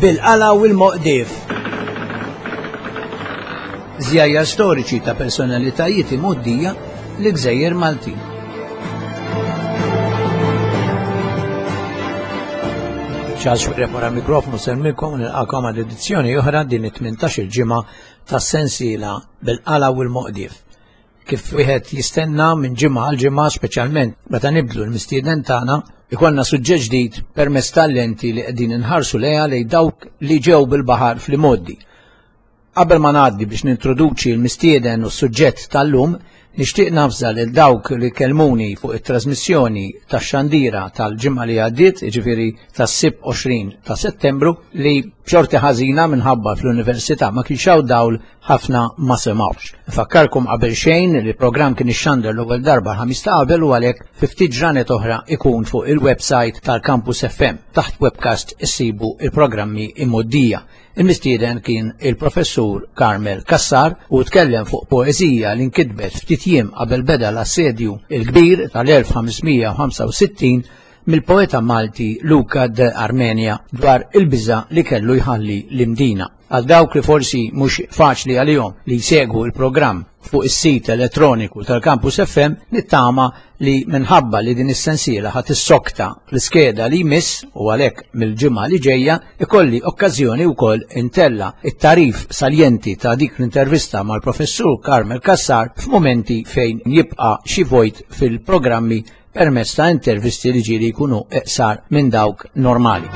bil-qala u l-Moqdif. Żjajjar storiċi ta' personalitajiet imgħoddija l-Gżejjer Maltin. Charles Prepara mikrofonu sermilkom nilqakom għal edizzjoni oħra din it-18 ġimgħa tas-sensiela bil-qala u l-Moqdif. Kif wieħed jistenna minn ġimgħa għal ġimgħa, speċjalment meta nibdlu l-mistieden tagħna, ikollna suġġett ġdid permezz tal-lenti li qegħdin inħarsu lejha lejn dawk li ġew bil-baħar fl-imoddi. Qabel ma ngħaddi biex nintroduċi l-mistieden u s-suġġett tal-lum, nixtieq nafża lil dawk li kellmuni fuq it-trasmissjoni tax-xandira tal-ġimgħa li għaddiet, jiġifieri tas-sib 20 ta' Settembru, li b'xorti ħażina minħabba fl-Università ma kienx hawn dawl ħafna ma semgħux. Nfakkarkom qabel xejn li l-programm kien ixxandar l-ewwel darba ħamis ta' qabel u għalhekk fi ftit ġranet oħra ikun fuq il-website tal-Campus FM taħt webcast issibu il-programmi imgħoddija. Il-mistieden kien il-professur Carmel Kassar u tkellem fuq poeżija li nkitbet ftit jiem qabel beda l-assedju il-kbir tal-1565 mill-poeta Malti Luca de Armenia dwar il-biża li kellu jħalli l-imdina. Għal dawk li forsi mhux faċli għalihom li jsegwu il-programm fuq is-sit elettroniku tal-Campus FM, nittama li minħabba li din is-sensiela ħadd issokta l-iskeda li jmiss u għalhekk mill-ġimgħa li ġejja ikolli okkażjoni wkoll intella it-tarif saljenti ta' dik l-intervista mal-professur Carmel Kassar f'momenti fejn jibqa' xi vojt fil-programmi permezz ta' intervisti li ġieli jkunu eqsar minn dawk normali.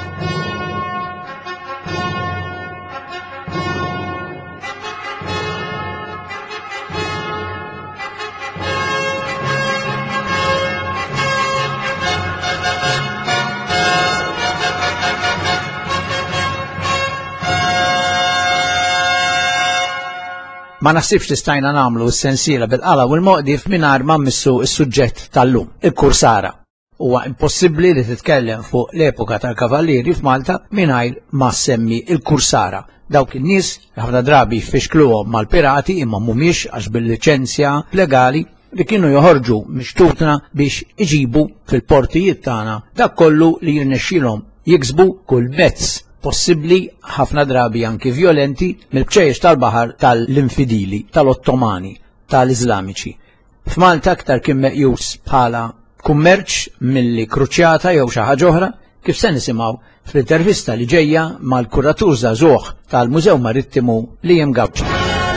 Ma naħsibx li stajna nagħmlu s-sensiela bil-qala u l-Moqdif mingħajr ma mmissu s-suġġett tal-lum, il-kursara. Huwa impossibbli li titkellem fuq l-epoka tal-kavallieri f'Malta mingħajr ma semmi il-kursara. Dawk in-nies ħafna drabi jfixkluhom mal-pirati imma mhumiex għax bil-liċenzja legali li kienu joħorġu mixtutna biex iġibu fil-portijiet tagħna dak kollu li jirnexxilhom jiksbu kull mezz possibbli, ħafna drabi anki violenti, mill-bċejjex tal-baħar tal-infidili, tal-Ottomani, tal-Iżlamiċi. F'Malta aktar kien meqjus bħala kummerċ milli kruċjata jew xi ħaġa oħra, kif se nisimgħu fl-intervista li ġejja mal-kuratur żagħżugħ tal-Mużew Marittimu Liam Gawci.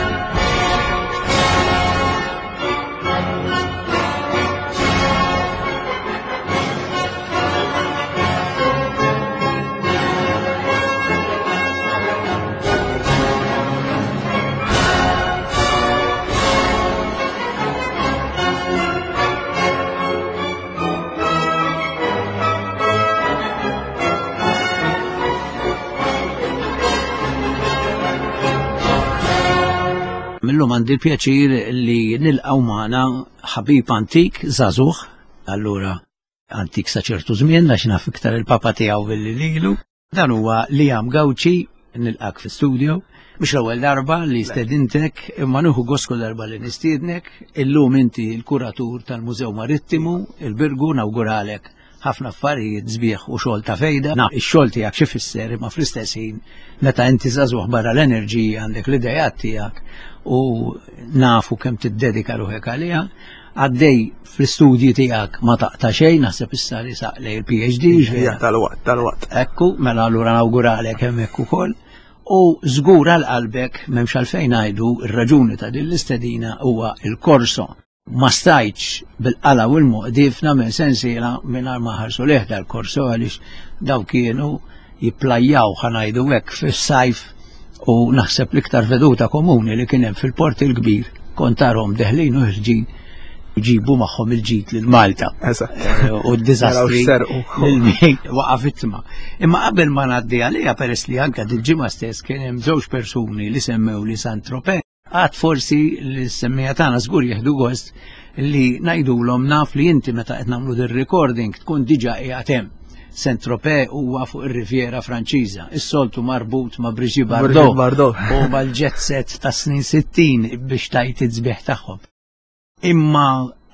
Millum għandi l-pjaċir li nilqgħu magħna ħabib antik żagħżugħ, allura antik sa ċertu żmien għax naf iktar il-papa tiegħu billi lilu. Dan huwa Liam Gawci, nilqak fl-studio. Mhux l-ewwel darba li stedintek, imma nieħu gost kull darba li nistiednek. Illum inti l-kuratur tal-Mużew Marittimu, il-Birgu nawguralek ħafna affarijiet sbieħ u xogħol ta' fejda. Ix-xogħol tiegħek xi fisser imma fl-istess ħin meta inti żagħżugħ barra l-enerġija għandek l-idejat tiegħek u nafu kemm tiddedika ruħek għaliha, għaddej fl-istudji tiegħek ma taqta' xejn, naħseb issa li saqlej il-PhD. Tal-waqt. Ekku, mela allura nawguralek hemmhekk ukoll. U żgur għal qalbek m'hemmx għalfejn ngħidu r-raġuni ta' din l-istedina huwa il-korso. Ma stajtx bil-qala u l-Moqdif nagħmel sensiela mingħajr ma ħarsu leħda l-korso għaliex daw kienu jipplajjaw ħanajdu hekk fis-sajf u naħseb l-iktar veduta komuni li kien hemm fil-port il-kbir kontarhom deħlin u ħirġin jġibu magħhom il-ġid lil Malta u d-diżastri waqa' vittma. Imma qabel ma ngħaddi għaliha peress li anke dil-ġimgħa stess kien hemm żewġ persuni li semmew li Saint-Tropez, għad forsi li s-semmija tagħna żgur jieħdu gost li ngħidulhom naf li inti meta qed nagħmlu dir-recording tkun diġà qiegħed hemm. Saint-Tropez huwa fuq ir-Riviera Franċiża, is-soltu marbut ma' Brigitte Bardot u mal-jet set ta' snin 60 biex tajt iż-sbieħ tagħhom. Imma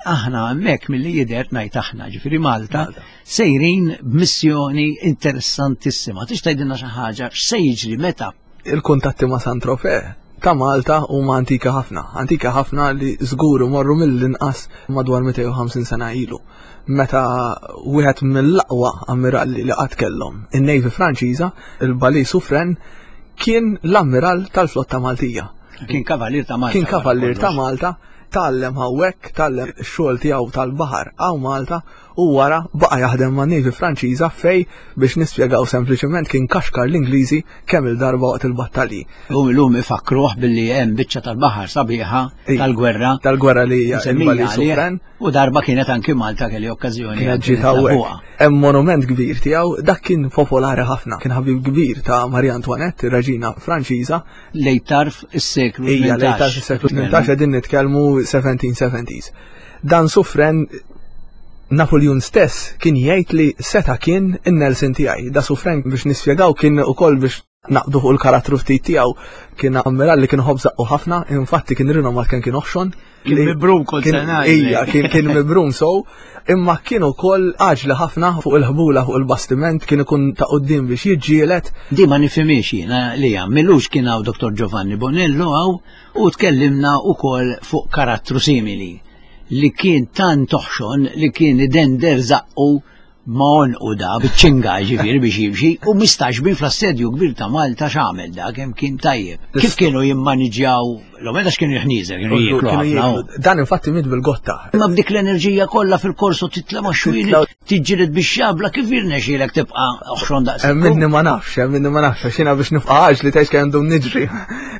aħna hemmhekk milli jidher ngħid aħna ġifieri Malta sejrin b'missjoni interessantissima. Tix tgħidilna xi ħaġa x'se jiġri meta? Il-kuntatti ma' Saint-Tropez ta' Malta huma antika ħafna li żgur morru mill-inqas madwar 250 sena ilu. Meta wieħed mill-aqwa ammiralli li qatt kellhom in-Navy Franċiża, il-Bali Suffren, kien l-ammiral tal-flotta Maltija. Kien kavallier ta' Malta. Kien kavallier ta' Malta, tallem hawnhekk, tallem x-xogħol tiegħu tal-baħar hawn Malta u wara baqa' jaħdem ma' Navy Franċiża fej biex nispjegaw sempliċement kien kaxkar l-Ingliżi kemm il-darba waqt il-battalji. Illum ifakruh billi hemm biċċa tal-baħar sabiħa tal-gwerra li hija il-Bali Suffren. U darba kienet anki Malta kelli okkażjoni. Kienet ġiet hawnhekk. Hemm monument kbir tiegħu, dak kien popolari ħafna, kien ħabib kbir ta' Marie Antoinette, ir-Reġina Franċiża. Lejn tarf is-seklu 18. Hija lejn tarf is-seklu 18 qegħdin nitkellmu 1770s. Dan Suffren Napoleon stess kien jgħid li seta kien in-Nelson tiegħi. Da Suffren biex nispjegaw kien ukoll biex naqdu fuq il-karattru ftit tiegħu kien ammiral li kien ħobżaqu ħafna, infatti kien rinomat kemm kien oħxon. Kien mibrum kol sena. Ija, kien mibrum sow, imma kien ukoll għaġli ħafna fuq il-ħbula fuq il-bastiment, kien ikun ta' qudiem biex jiġġielet. Di ma nifhimiex jiena li għamilux kien hawn Dr. Giovanni Bonello hawn u tkellimna wkoll fuq karattru simili li kien tant toħxon li kien idender zaqqu ma onqu da biċċinga ġifieri biex jimxi u mistax bin fl-assedju kbir ta' Malta x'għamel da kemm kien tajjeb. Kif kienu jimmaniġġjaw l-omeda x'kienu jħnieżer kienu jieklu ħafna. Dan infatti mid bil-gotta. Imma b'dik l-enerġija kollha fil-korso titla' ma' xwili tiġġieled biex xabla kif jirnexxielek tibqa' oħxon daqshekk. Minni ma nafx, xina biex nifqa' għaġli tgħix kemm għandhom niġri.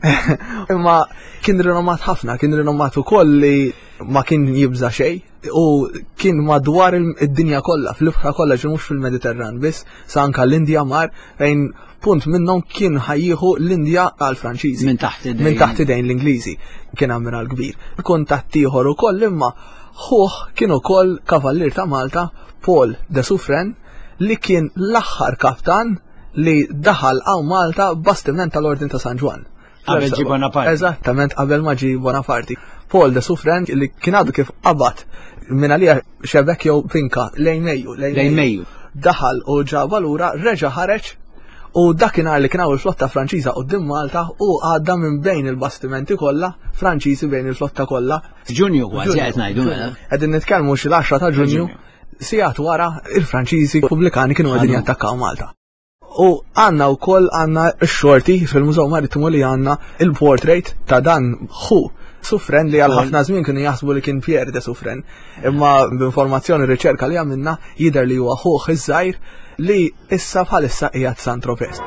Imma kien rinomat ħafna, kien rinomat ukoll li ma kien jibża xejn u kien madwar id-dinja kollha, fl-ibħra kollha ġi mhux fil-Mediterran biss, sa anke l-Indja mar fejn punt minnhom kien ħajjieħu l-Indja għal Franċiżi. Minn taħt idejn l-Ingliżi. Kien ammiral kbir. Kuntatt ieħor ukoll imma ħuh kien ukoll kavallier ta' Malta, Paul de Suffren, li kien l-aħħar kaptan li daħal hawn Malta bastiment tal-Ordin ta' San Ġwan. Qabel ġi Bonaparte. Eżattament qabel ma ġi Bonaparte. Paul de Suffren li kien għadu kif qabad minn għalija xebek jew finka lejn Mejju. Daħal u ġaba lura reġa' ħareġ u dakinhar li kien hawn il-flotta Franċiża quddiem Malta u għadda minn bejn il-bastimenti kollha Franċiżi bejn il-flotta kollha. Ġunju kważi qed ngħidu mela. Qegħdin nitkellmu xi l-10 ta' Ġunju sigħat wara il-Franċiżi Pubblikani kienu qegħdin jattakkaw Malta. U għanna wkoll għandna x-xorti fil-Mużew Marittimu li għandna il-portrait ta' dan ħu Suffren li għal ħafna żmien kienu jaħsbu li kien Pierre de Suffren, imma b'informazzjoni riċerka li għamilna jidher li huwa ħuh iż-żgħir li issa bħalissa qiegħed Saint-Tropez.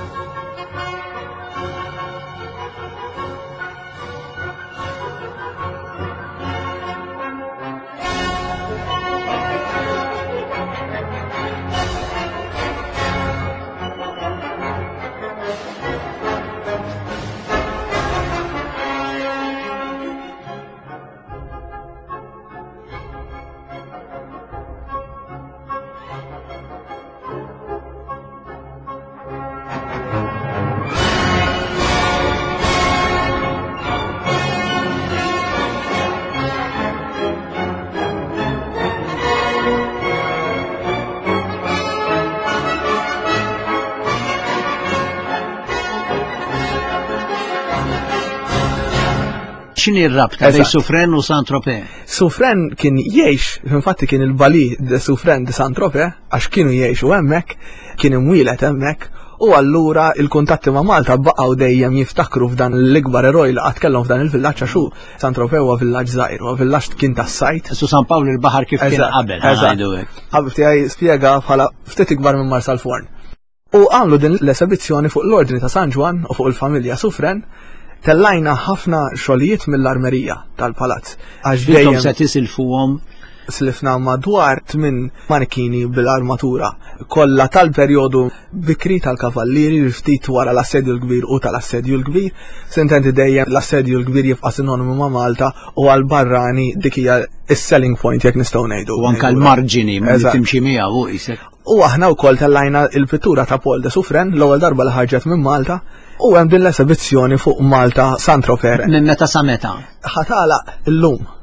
X'inhi r-rabta bejn Suffren u Saint-Tropez? Suffren kien jgħix, infatti kien il-Bali de Suffren de Saint-Tropez, għax kienu jgħixu hemmhekk, kien imwielet hemmhekk, u allura il-kuntatti ma' Malta baqgħu dejjem jiftakru f'dan l-ikbar eroj li qatt kellhom f'dan il-villaġġ għax hu Saint-Tropez huwa villaġġ żgħir, huwa villaġġ kien tas-sajt. Su San Pawl il-baħar kif kien qabel ngħidu hekk. Ħabib tiegħi spjega bħala ftit ikbar minn Marsal Forn. U għamlu din l-esibizzjoni fuq l-Ordni ta' San Ġwan u fuq il-familja Suffren. Tellajna ħafna xogħlijiet mill-armerija tal-palazz. Għax dejjem se tisilfuhom slifna madwar 8 manikini bil-armatura kollha tal-perjodu bikri tal-kavallieri li ftit wara l-assedju l-kbir u tal-assedju l-kbir. Sententi dejjem l-assedju l-kbir jibqa' sinonimu ma' Malta u għall-barrani dik hija is-selling point jekk nistgħu ngħidu. U anke l-marġini li timxi miegħu isek. U aħna wkoll tellajna il-pittura ta' Paul de Suffren l-ewwel darba li ħarġet minn Malta. U hemm din l-esibizzjoni fuq Malta Saint-Tropez. Minn meta sa meta? Ħatala llum.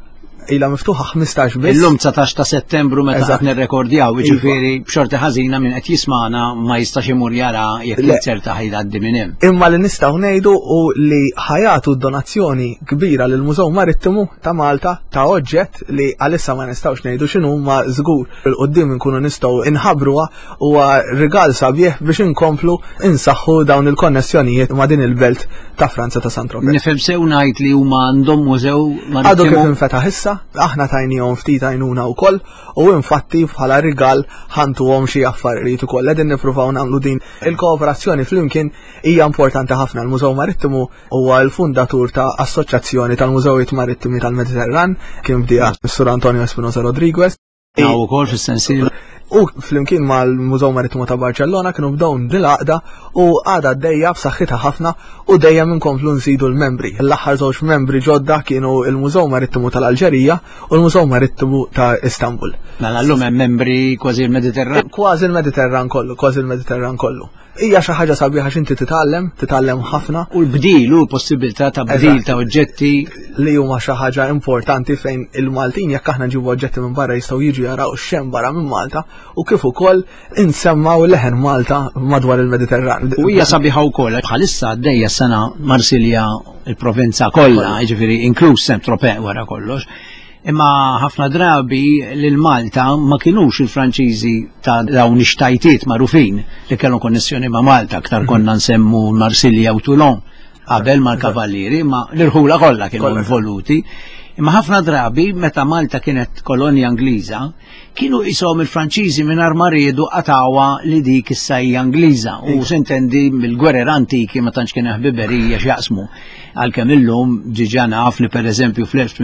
ila miftuħa 15 biss. Illum 19 ta' Settembru meta qed nirrekordjaw, jiġifieri b'xorti ħażina min qed jisma'na ma jistax imur jara jekk il-ċerta ħajgħaddi minn hemm. Imma li nistgħu ngħidu u li ħajatu donazzjoni kbira lil Mużew Marittimu ta' Malta ta' oġġett li għalissa ma nistgħux ngħidu x'inhu ma żgur il-qudiem inkunu nistgħu inħabbruha huwa rigal sabiħ biex inkomplu insaħħu dawn il-konnessjonijiet ma' din il-belt ta' Franza ta' Saint-Tropez. Nifhem sew ngħid li huma għandhom mużew Għadu kif infetaħ issa, aħna tajnijom ftit għajnuna wkoll u infatti bħala rigal ħantuhom xi affarijiet ukoll qegħdin nippruvaw nagħmlu din il-kooperazzjoni flimkien hija importanti ħafna. Il-Mużew Marittimu huwa l-fundatur ta' Assoċjazzjoni tal-Mużewijiet Marittimi tal-Mediterran kien bdieha Sur Antonio Espinosa Rodriguez. Ukoll fis-sensiela. U flimkien mal-Mużew Marittimu ta' Barcellona kienu bdawn dil-għaqda u għada d-dejja b'saħħitha ħafna u dejjem inkomplu nżidu l-membri. L-aħħar żewġ membri ġodda kienu il-Mużew Marittimu tal-Alġerija u l-Mużew Marittimu ta' Istanbul. Mela llum hemm membri kważi l-Mediterran. Kważi l-Mediterran kollu. Hija xi ħaġa sabiħa x'inti titgħallem ħafna. U l-bdil u l-possibilità ta' bdil ta' oġġetti li huma xi ħaġa importanti fejn il-Maltin jekk aħna nġibu oġġetti minn barra jistgħu jiġu jaraw x'hemm barra minn Malta u kif ukoll insemmaw leħen Malta madwar il-Mediterran. U hija sabiħa wkoll bħalissa għaddejja s-sena Marsilja il-Provenza kollha, jiġifieri inkluż Saint-Tropez wara kollox. Imma ħafna drabi lil Malta ma kinux il-Franċiżi ta' dawn ix-xtajtiet magħrufin li kellhom konnessjoni ma' Malta, aktar konna nsemmu Marsilja u Toulon qabel mal-kavallieri, ma l-irħula kollha kienu involuti. Imma ħafna drabi meta Malta kienet kolonja Ingliża kienu qishom il-Franċiżi mingħajr ma riedu qatawha li dik issa hija Ingliża u s'intendi mill-gwerer antiki ma tantx kien ħbiberija x'jaqsmu. Għalkemm illum ġiġa naf li pereżempju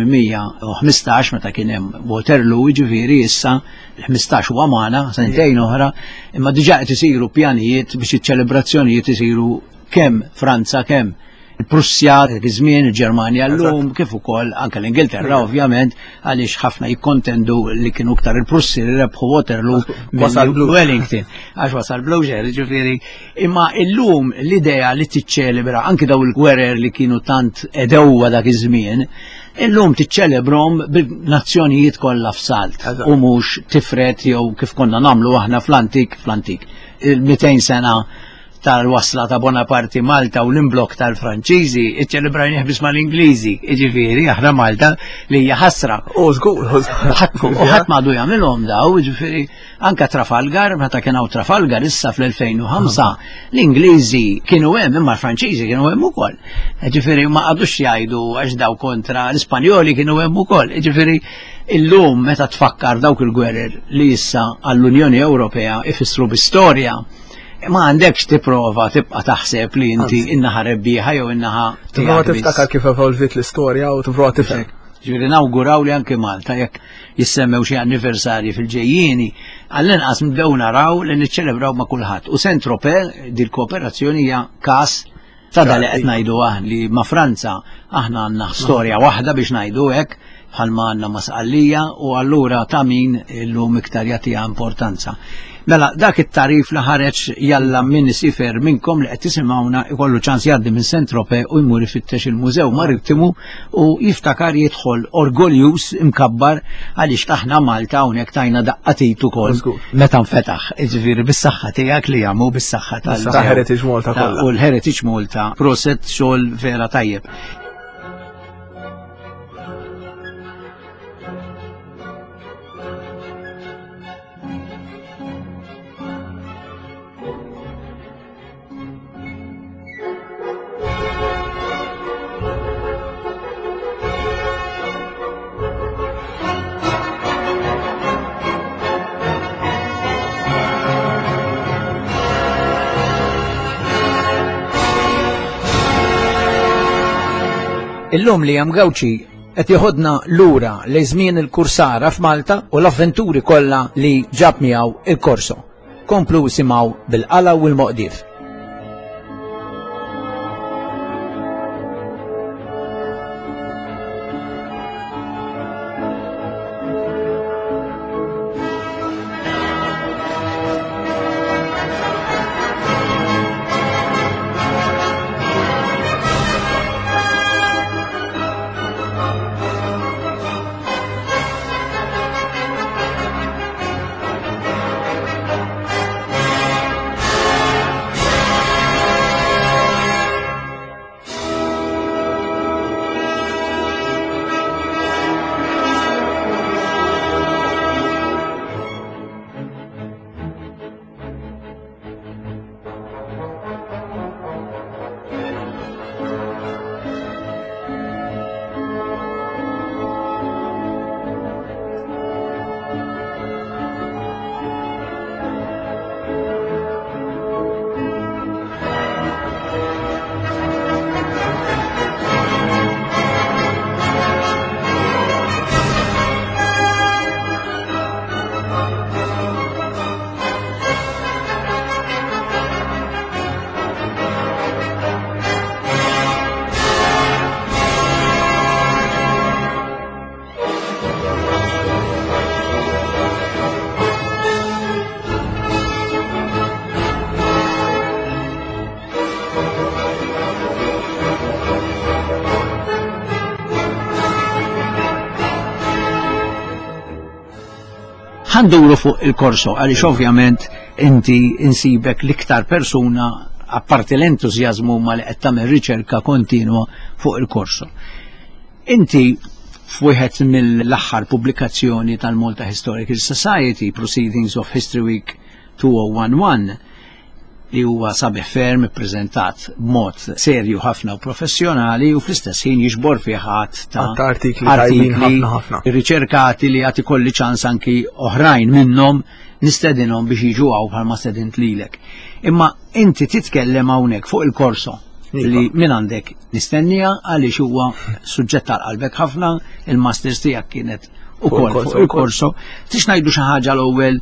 fl-1815 meta kien hemm Waterloo jiġifieri issa l-15 huwa magħna sentejn oħra, imma diġà qed isiru pjanijiet biex iċ-ċelebrazzjonijiet isiru kemm Franza kemm il-Prussja, il-Żmien, il-Ġermanja llum, kif ukoll anke l-Ingilterra ovvjament għaliex ħafna jikkontendu li kienu iktar il-Prussi li rebħu Waterloo minn Wellington għax wasal Blücher, ġifieri. Imma illum l-idea li tiċċelebra anke daw il-gwerer li kienu tant edewwa dak iż-żmien, illum tiċċelebrom bil-nazzjonijiet kollha f'salt u mhux tifret jew kif konna nagħmlu aħna fl-antik. Il-200 sena tal-wasla ta' Bonaparte Malta u l-imblok tal-Franċiżi iċċelebrajnieh biss mal-Ingliżi, jiġifieri aħna Malta li hija ħasra. Ħadd m'għadu jagħmilhom daw, jiġifieri anke Trafalgar, meta kien hawn Trafalgar issa fl-2005 l-Ingliżi kienu hemm imma l-Franċiżi kienu hemm ukoll. Jiġifieri ma qadux jgħidu għax daw kontra l-Ispanjoli kienu hemm ukoll. Jiġifieri illum meta tfakkar dawk il-gwerer li issa għall-Unjoni Ewropea ifissru bi-storja ma għandekx tipprova tibqa' taħseb li inti innaħa rebbieħa jew innaħa tipprova tiftakar kif evolvit l-istorja u tipprova tifhem. Ġifieri nawguraw li anke Malta jekk jissemmew xi anniversarji fil-ġejjieni għall-inqas nibdew naraw li niċċelebraw ma' kulħadd. U Saint-Tropez din kooperazzjoni hija każ ta' dali qed ngħidu li ma' Franza aħna għandna storja waħda biex ngħidu hekk bħalma għandna Masqallija u allura ta' min illum iktar jagħtiha importanza. Mela, dak it-tarif li ħareġ jalla min isifer minnkom li qed tisimgħuna ikollu ċans jgħaddi minn Saint-Tropez u jmur ifittex il-Mużew Marittimu u jiftakar jidħol orgoljus imkabbar għaliex aħna Malta hawnhekk tajna daqqatit ukoll meta nfetaħ. Jiġifieri bis-saħħa tiegħek li jagħmlu bis-saħħa tal-Heritage Malta kollha. U l-Heritage Malta proset xogħol vera tajjeb. Illum li hemm Gawċi qed jieħodna lura li żmien il-kursara f'Malta u l-avventuri kollha li ġab miegħu il-korso. Komplu simgħu bil-qala u l-moqdif. ħanduru fuq il-korso, għaliex ovvjament inti insibek l-iktar persuna apparti l-entużjażmu ma li qed tagħmel riċerka kontinwa fuq il-korso. Inti f'wieħed mill-aħħar pubblikazzjoni tal-Malta Historical Society, Proceedings of History Week 2011, li huwa sabiħ ferm ippreżentat b'mod serju ħafna u professjonali u fl-istess ħin jiġbor fih ħadd ta' artikli tajbin ħafna. riċerkati li għati kolli ċans anki oħrajn minnhom nistedinhom biex jiġu għaw bħalma stedint lilek. Imma inti titkellem hawnhekk fuq il-korso li minn għandek nistennija għaliex huwa suġġett tal-qalbek ħafna, il-masters tiegħek kienet ukoll fuq il-korso. Tix ngħidu xi ħaġa l-ewwel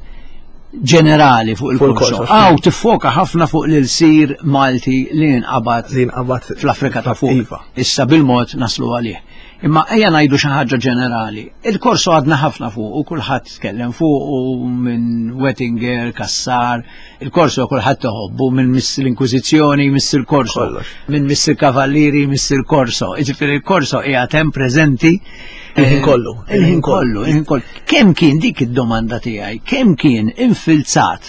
ġenerali fuq il-korso. Għaw tiffoka ħafna fuq l-sir Malti li nqabad fl-Afrika ta' fuq. Issa bil-mod naslu għalih. Imma ejja ngħidu xi ħaġa ġenerali. Il-korso għadna ħafna fuq u kulħadd tkellem fuq u minn Wettinger, Kassar, il-korso kulħadd toħobbu minn miss l-Inkwiżizzjoni, miss il-korso, minn miss il-Kavallieri, miss il-korso. Ġifieri il-korso hija hemm preżenti il-ħin kollu. Kemm kien dik id-domanda tiegħi, kemm kien infilzat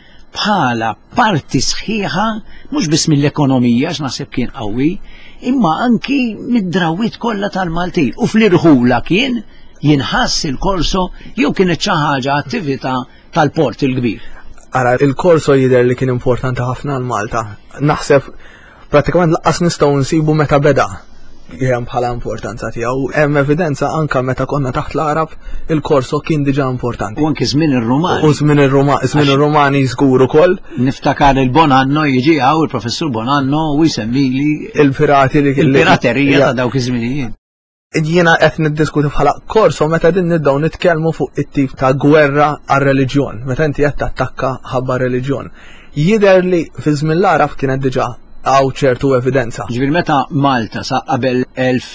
bħala parti sħiħa mhux biss mill-ekonomija x'naħseb kien qawwi, imma anki mid-drawwiet kollha tal-Maltin. U fl-irħula kien jinħass il-korso jew kienet xi ħaġa attività tal-port il-kbir. Ara, il-korso jidher li kien importanti ħafna għal Malta. Naħseb pratikament laqqas nistgħu nsibu meta beda jgħam bħala importanza tiegħu. Hemm evidenza anka meta konna taħt l-Arab il-korso kien diġà importanti. U anke żmien ir-Rumani. U żmien ir-Rumani żgur ukoll. Niftakar il-Bonanno jiġi hawn il-professur Bonanno u jsemmili il-piraterija ta' dawk iż-żminijiet. Jiena qed niddiskuti bħala korso meta din nibdew nitkellmu fuq it-tip ta' gwerra għar-reliġjon, meta inti qed tattakka ħabba reliġjon. Jidher li fi żmien l-Arab kienet diġà għaw ċertu evidenza. Ġivir meta Malta sa' qabel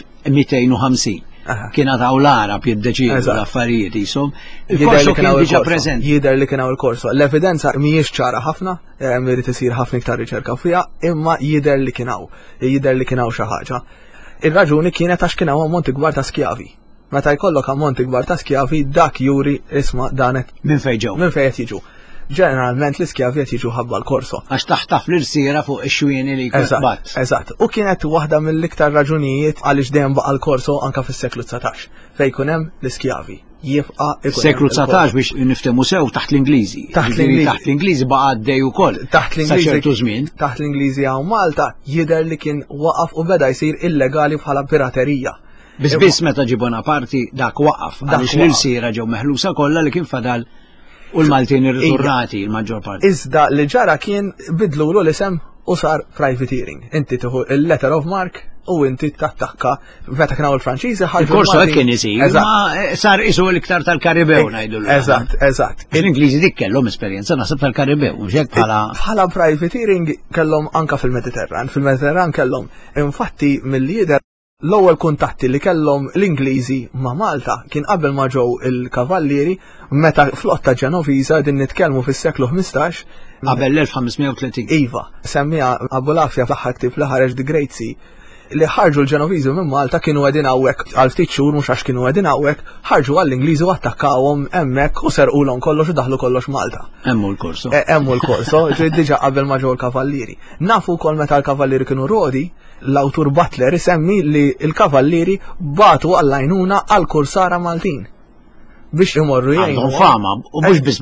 1250 kienet għaw l-Arab jiddeċidu l-affarijiet jisom, il-korso kien diġà preżenti. Jidher li kien għaw il-korso. L-evidenza mhijiex ċara ħafna, irid isir ħafna iktar riċerka fiha, imma jidher li kien hawn, jidher li kien hawn xi ħaġa. Ir-raġuni kienet għax kien hawn ammonti kbar ta' skjavi. Meta jkollok ammonti kbar ta' skjavi, dak juri isma' danet minn fejn ġew. Minn fejn qed jiġu. Ġeneralment l-iskjavi qed jiġu ħabba l-korso. Għax taħtaf l-irsiera fuq ix-xwieni li jkun. Eżatt. U kienet waħda mill-iktar raġunijiet għaliex dejjem baqa' l-korso anke fis-seklu 19 fejn jkun hemm l-iskjavi. Jibqa' seklu 19 biex niftehmu sew taħt l-Ingliżi. Taħt l-Ingliżi baqa' għaddej ukoll. Taħt l-Ingliżi hawn Malta jidher li kien waqaf u beda jsir illegali bħala piraterija. Biss meta ġi Bonaparti dak waqaf għaliex l-irsiera ġew meħlusa kollha li kien fadal u l-Maltin irritornati il-maġġor parti. Iżda li ġara kien bidlu l-isem u sar privateering. Inti tieħu il-letter of mark u inti tattakka meta kien il-Franċiżi ħarġu. Il-korso kien isir, ma sar isu l-iktar tal-Karibew ngħidu. Eżatt. L-Ingliżi dik kellhom esperjenza naħseb tal-Karibew, mhux hekk bħala privateering kellhom anke fil-Mediterran. Fil-Mediterran kellhom infatti mill-lider l-ewwel kuntatti li kellhom l-Ingliżi ma' Malta kien qabel ma ġew il-Kavallieri meta flotta Ġenoviża din nitkellmu fis-seklu 15 qabel l-1530. Iva, semmiha Abulafja fl-aħħar ktieb li ħareġ The Great Sea li ħarġu l-Ġenoviżi minn Malta kienu qegħdin hawnhekk għal ftit xhur mhux għax kienu qegħdin hawnhekk, ħarġu għall-Ingliżi u attakkawhom hemmhekk u serqulhom kollox u daħlu kollox Malta. Hemmu l-korso. Hemmu l-korso, diġà qabel ma ġew il-Kavallieri. Nafu wkoll meta l-Kavallieri kienu rodi, l-awtur Butler isemmi li l-Kavallieri batu għall-għajnuna għall-kursara Maltin biex imorru jgħinu. Fama, u mhux biss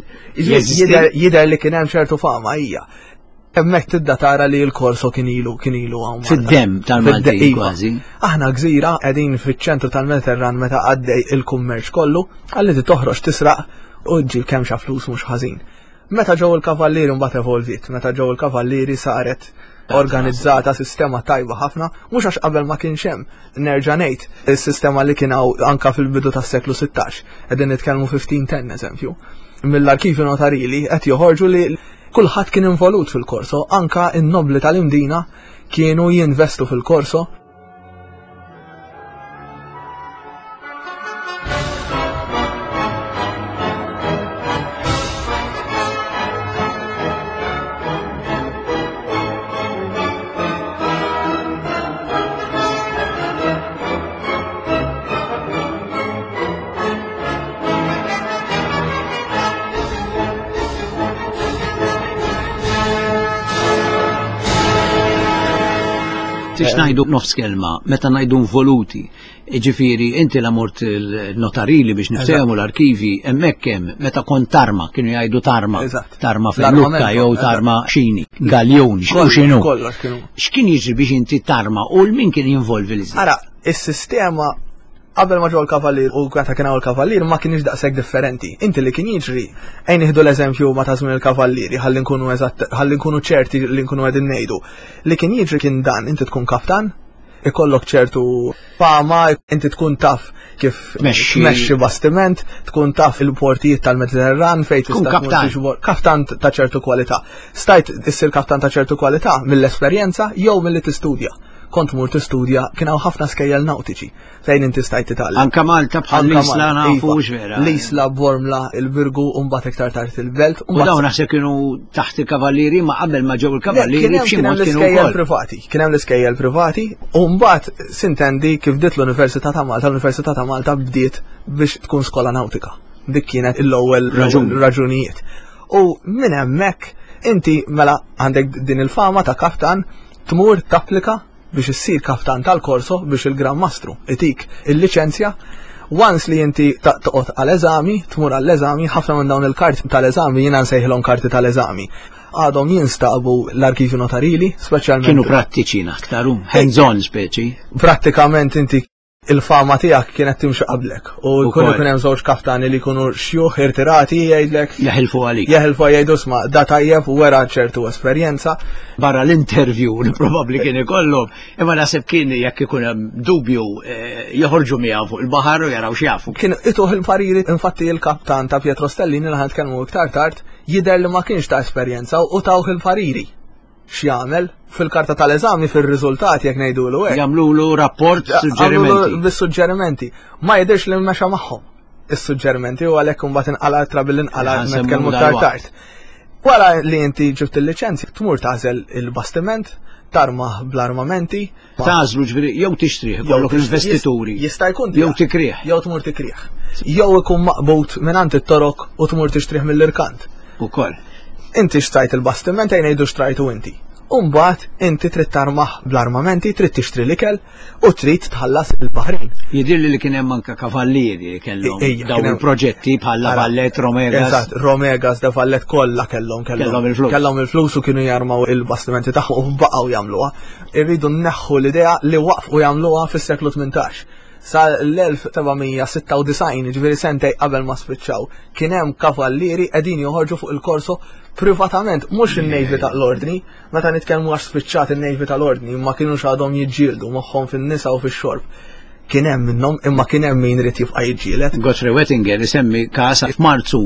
jidher li kien hemm ċertu fama hija. Hemmhekk tidda tara li l-korso kien ilu hawn. Fid-dem tal-Maltin kważi. Aħna gżira qegħdin fiċ-ċentru tal-Mediterran meta għaddej il-kummerċ kollu, għalli toħroġ tisraq u ġġib kemm xa flus mhux ħażin. Meta ġew il-Kavallieri mbagħad evolvit, meta ġew il-Kavallieri saret organizzata sistema tajba ħafna, mhux għax qabel ma kienx hemm. Nerġa' ngħid is-sistema li kien hawn anke fil-bidu tas-seklu 16. Qegħdin nitkellmu 1510 eżempju. Mill-arkivi notarili qed joħorġu li kulħadd kien involut fil-korso, anke in-nobli tal-imdina kienu jinvestu fil-korso. Tix ngħidu nofs kelma, meta ngħidu involuti. Ġifieri inti l-mort il-notarili biex niftehmu l-arkivi hemmhekk hemm meta kont tarma, kienu jgħidu tarma. Tarma fl-lukka jew tarma xini, galjun, x'inhu. X'kien jiġri biex inti tarma u l-min kien jinvolvi l-iżjed? Ara, is-sistema qabel ma ġew l-kavallier u meta kien hawn il-kavallier ma kienx daqshekk differenti. Inti li kien jiġri ejn nieħdu l-eżempju ma ta' żmien il-kavallieri ħalli nkunu ċerti li nkunu qegħdin ngħidu. Li kien jiġri kien dan, inti tkun kaftan, ikollok ċertu fama, inti tkun taf kif tmexxi bastiment, tkun taf il-portijiet tal-Mediterran fejn tista' kaftan ta' ċertu kwalità. Stajt issir kaftan ta' ċertu kwalità mill-esperjenza jew milli tistudja. Kont mur tistudja kien hawn ħafna skejjel nawtiċi fejn inti stajt titgħallem. Anke Malta bħal l-Isla nafu x'vera. L-Isla, Bormla, il-Birgu u mbagħad iktar tard il-Belt. U dawn naħseb kienu taħt il-kavallieri ma qabel ma ġew il-kavallieri b'xi mod kienu l-iskejjel privati. Kien hemm l-iskejjel privati u mbagħad sintendi kif bdiet l-Università ta' Malta, l-Università ta' Malta bdiet biex tkun skola nawtika. Dik kienet l-ewwel raġunijiet. U minn hemmhekk inti mela għandek din il-fama ta' kaftan tmur tapplika biex issir kaftan tal-korso biex il-Gran Mastru itik il-liċenzja. Once li inti toqgħod għal-eżami, tmur għall-eżami, ħafna minn dawn il-karti tal-eżami jiena nsejħilhom karti tal-eżami. Għadhom jinstabu l-arkivi notarili, speċjalment. Kienu prattiċi aktar hands-on speċi. Prattikament inti il-fama tiegħek kienet timxi qablek. U jkun ikun hemm żewġ kaftani li jkunu xjuħ irtirati jgħidlek. Jaħilfu għalik. Jaħilfu jgħidu sma' da tajjeb u wera ċertu esperjenza. Barra l-interview li probabbli kien ikollhom, imma naħseb kien jekk ikun hemm dubju joħorġu miegħu fuq il-baħar u jaraw x'jafu. Kien ituħ il-pariri, infatti il-kaptan ta' Pietro Stellini li ħankellmu iktar tard jidher li ma kienx ta' esperjenza u tawh il-pariri. X'jagħmel fil-karta tal-eżami fir-riżultati jekk ngħidulu hekk. Jagħmlu rapport suġġerimenti. Bis-suġġerimenti. Ma jidhirx li mexa magħhom is-suġġerimenti u għalhekk imbagħad inqala trabil inqala nitkellmu iktar tard. Wara li inti ġibt il-liċenzja tmur tażel il-bastiment, tarmaħ bl-armamenti. Tażlu ġifieri jew tixtrih, kollok investituri. Jista' jkun jew tikrih. Jew tmur tikrih. Jew ikun maqbut mingħand it-toroq u tmur tixtrih mill-irkant. Ukoll. Inti xtrajt il-bastiment għajn ngħidu xtrajtu inti. Umbagħad inti trid tarmaħ bl-armamenti, trid tixtri l-ikel u trid tħallas il-baħrin. Jidhirli li kien hemm anke kavallieri li kellhom dawn il-proġetti bħala Vallet, Romegas. Eżatt, Romegas, da Vallet kollha kellhom il-flus. Kellhom il-flus u kienu jarmaw il-bastimenti tagħhom u baqgħu jagħmluha. Irridu nneħħu l-idea li waqfu jagħmluha fis-seklu 18. Sa l-1796, ġifieri sentej qabel ma spiċċaw, kien hemm kavallieri qegħdin joħorġu fuq il-korso privatament, mhux in-nejvi tal-ordni, meta nitkellmu għax spiċċat in-nejvi tal-ordni, ma kienux għadhom jiġġieldu moħħhom fin-nisa u fix-xorb. Kien hemm minnhom imma kien hemm min rid jibqa' jiġġieled. Godfrey Wettinger isemmi każ f'Marzu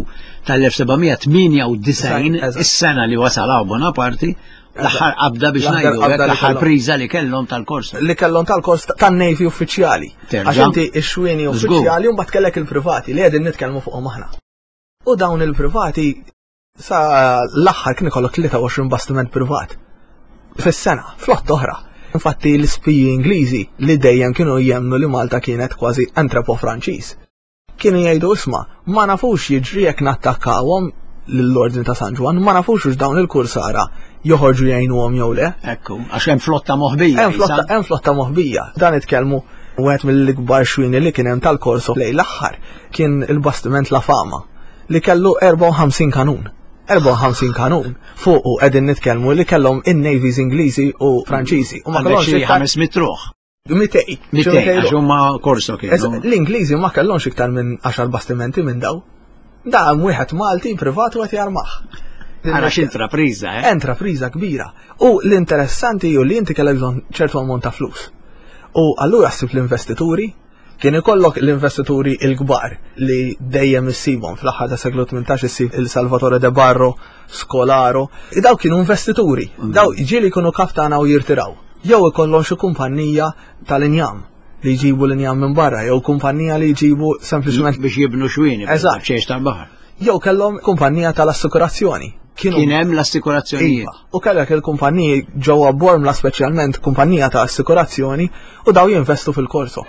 tal-1798 is-sena li wasal Bonaparte l-aħħar qabda biex ngħidu l-aħħar priża li kellhom tal-kors. Li kellhom tal-kors tan-nejvi uffiċjali. Għax inti x-xwieni uffiċjali u mbagħad kellek il-privati li qegħdin nitkellmu fuqhom aħna. U dawn il-privati sa l-aħħar kien ikollok 23 bastiment privat fis-sena, flott oħra. Infatti l-ispiji Ingliżi li dejjem kienu jemnu li Malta kienet kważi entrepo Franċiż. Kienu jgħidu isma' ma nafux jiġri jekk nattakkawhom lill-Ordni ta' San Ġwan, ma nafux x'dawn il-kursara joħorġu jgħinuhom jew le. Ekku, għax hemm flotta moħbija. Hemm flotta moħbija. Dan itkellmu wieħed mill-ikbar xwini li kien hemm tal-korso lejn l-aħħar kien il-bastiment La Fama li kellu 54 kanun. 54 kanun fuq qegħdin nitkellmu li kellhom in-navies Ingliżi u Franċiżi. U ma kellhomx 500 ruħ. 200 għax huma korso kienu. L-Ingliżi ma kellhomx iktar minn 10 bastimenti minn daw. Da wieħed Malti privat u qed jarmaħ. Għarax intrapriża, Intrapriża kbira. U l-interessanti ju li inti kellek bżonn ċertu ammont ta' flus. U allura ssib l-investituri kien ikollok l-investituri il-kbar li dejjem issibhom fl-aħħar ta' seklu 18 issib il-Salvatore De Barro, Scolaro. Daw kienu investituri. Daw ġieli jkunu kaftana u jirtiraw. Jew ikollhom xi kumpanija tal-injam li jġibu l-injam minn barra, jew kumpanija li jġibu sempliċement biex jibnu xwieni biex tal-baħar. Jew kellhom kumpanija tal-assikurazzjoni. Kien hemm l-assikurazzjonijiet. U kellek il-kumpaniji ġewwa Bormla speċjalment kumpanija ta' assikurazzjoni u daw jinvestu fil-korso.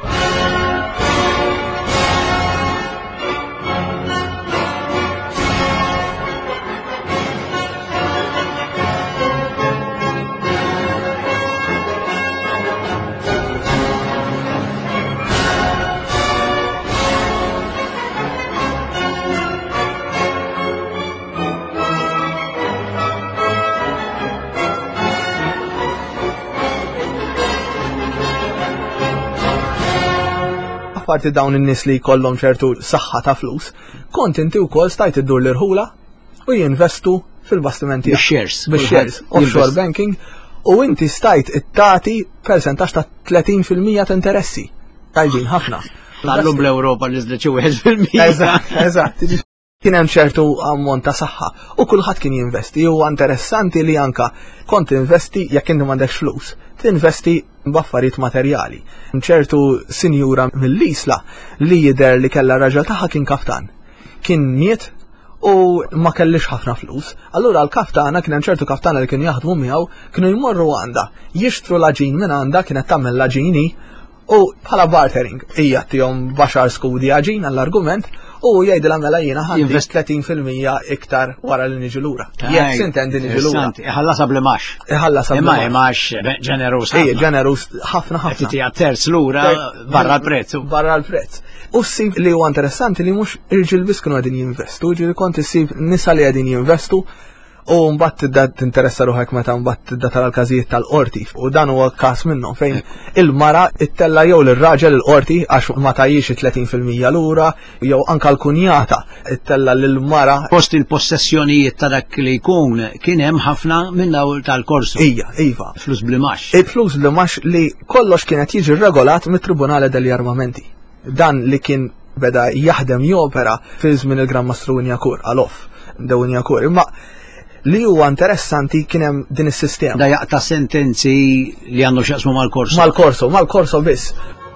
apparti dawn in-nies li jkollhom ċertu saħħa ta' flus, kont inti wkoll stajt iddur l-irħula u jinvestu fil-bastimenti. Bix-shares. Offshore banking, u inti stajt it-tati percentax ta' 30% ta' interessi. Tajbin ħafna. Tal-lum l-Ewropa li żleċi 1%. Eżatt. Kien hemm ċertu ammont ta' saħħa u kulħadd kien jinvesti u interessanti li anka kont investi jekk inti m'għandekx flus, tinvesti b'affarijiet materjali. ċertu sinjura mill-Isla li jidher li kellha raġel tagħha kien kaftan. Kien miet u ma kellix ħafna flus. Allura l-kaftana kien hemm ċertu kaftana li kienu jaħdmu miegħu kienu jmorru għandha jixtru l-aġin minn għandha kienet tagħmel l-aġini u bħala bartering hija tihom baxar skudi aġin għall-argument u jgħidilha mela jiena ħalli 30% iktar wara li niġi lura. Jekk sintendi niġi lura. Iħallasa bl-imax. Iħallasa bl-imax. Imax ġenerus. Ġenerus ħafna. Titi terz lura barra l-prezz. Barra l-prezz. U ssib li huwa interessanti li mhux irġiel biss kienu qegħdin jinvestu, ġieli kont issib nisa li qegħdin jinvestu u mbagħad tibda tinteressa ruħek meta mbagħad tibda tara l-każijiet tal-qorti u dan huwa każ minnhom fejn il-mara ittella jew lir-raġel il-qorti għax ma tajjix 30% lura jew anke l-kunjata ittella lill-mara. Post il-possessjonijiet ta' dak li jkun kien hemm ħafna minn tal-korsu. Iva. Flus blimax. Il-flus blimax li kollox kienet jiġi regolat mit-Tribunale degli Armamenti. Dan li kien beda jaħdem jopera fi żmien il-Gran Mastru Unjakur għalof dew Unjakur. Imma li huwa interessanti kien hemm din is-sistema. Da jaqta' sentenzi li għandu x'jaqsmu mal-korso. Mal-korso biss.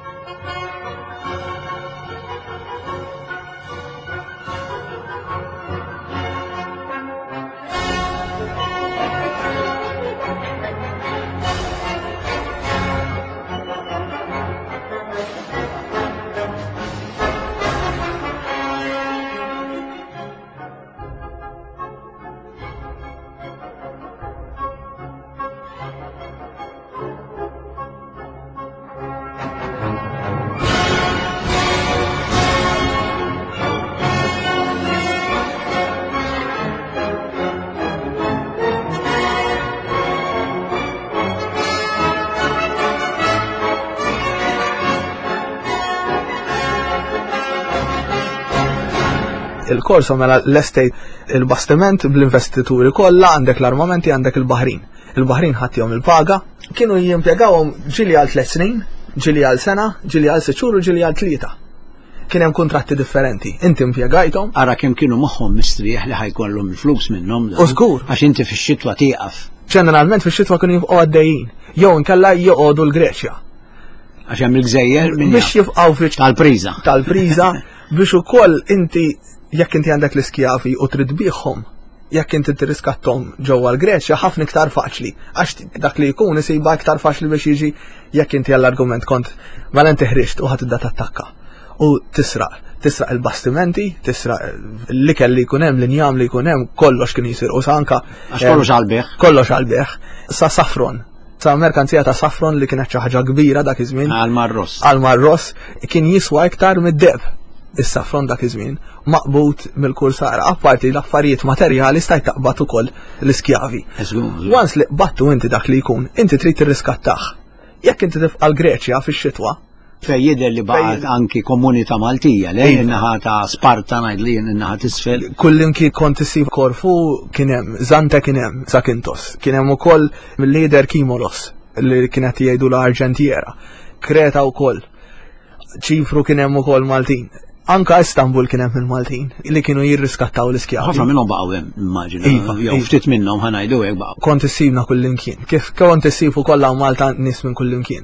Il-korso mela l-estate il-bastiment bl-investituri kollha għandek l-armamenti għandek il-Baħrin. Il-Baħrin ħaddihom il-paga, kienu jimpjegawhom ġili għal 3 snin, ġili għal sena, ġili għal 6 xhur u ġili għal 3. Kien hemm kontratti differenti. Inti impjegajthom. Ara kemm kienu moħħhom mistrieħ li ħajkollhom il-flus minnhom. U żgur. Għax inti fix-xitwa tieqaf. Ġeneralment fix-xitwa kienu jibqgħu għaddejjin. Jew inkella joqogħdu l-Greċja. Għax hemm il-Gżejjer biex jibqgħu tal-priża. Tal-priża biex ukoll inti jekk inti għandek l-iskjavi u trid tbieħhom, jekk inti tirriskattom ġewwa l-Greċja ħafna iktar faċli, għax dak li jkun isibha iktar faċli biex jiġi jekk inti għall-argument kont mela inti ħriġt u ħadd tibda tattakka. U tisraq il-bastimenti, tisraq l-ikel li jkun hemm, l-injam li jkun hemm, kollox kien jisir u sa anka kollox għall-beħ. Kollox għall-beħ. Sa safron. Sa merkanzija ta' safron li kienet xi ħaġa kbira dak iż-żmien. Għal-Marros. Għal-Marros kien jiswa iktar mid-deb. Is-safron dak iż-żmien maqbut mill-kursara, apparti l-affarijiet materjali stajt taqbad ukoll l-iskjavi. Once li qbattu inti dak li jkun, inti trid tirriskattaħ. Jekk inti tibqa' l-Greċja fix-xitwa. Fej jidher li baqgħet anki komunità Maltija li in-naħa ta' Sparta ngħidli in-naħa t'isfel. Kullimkien kont issib Korfu kien hemm, Zante kien hemm, Zakintos, kien hemm ukoll mill-lider Kimolos li kienet jgħidu l-Arġentiera, Kreta wkoll, Ċipru kien hemm ukoll Maltin. Anka Istanbul kien hemm il-Maltin li kienu jirriskattaw l-iskjavi. Ħafna minnhom baqgħu hemm immaġina. Jew ftit minnhom ħanajdu hekk baqgħu. Kont issibna kullimkien. Kif kont issib ukoll hawn Malta nies minn kullimkien.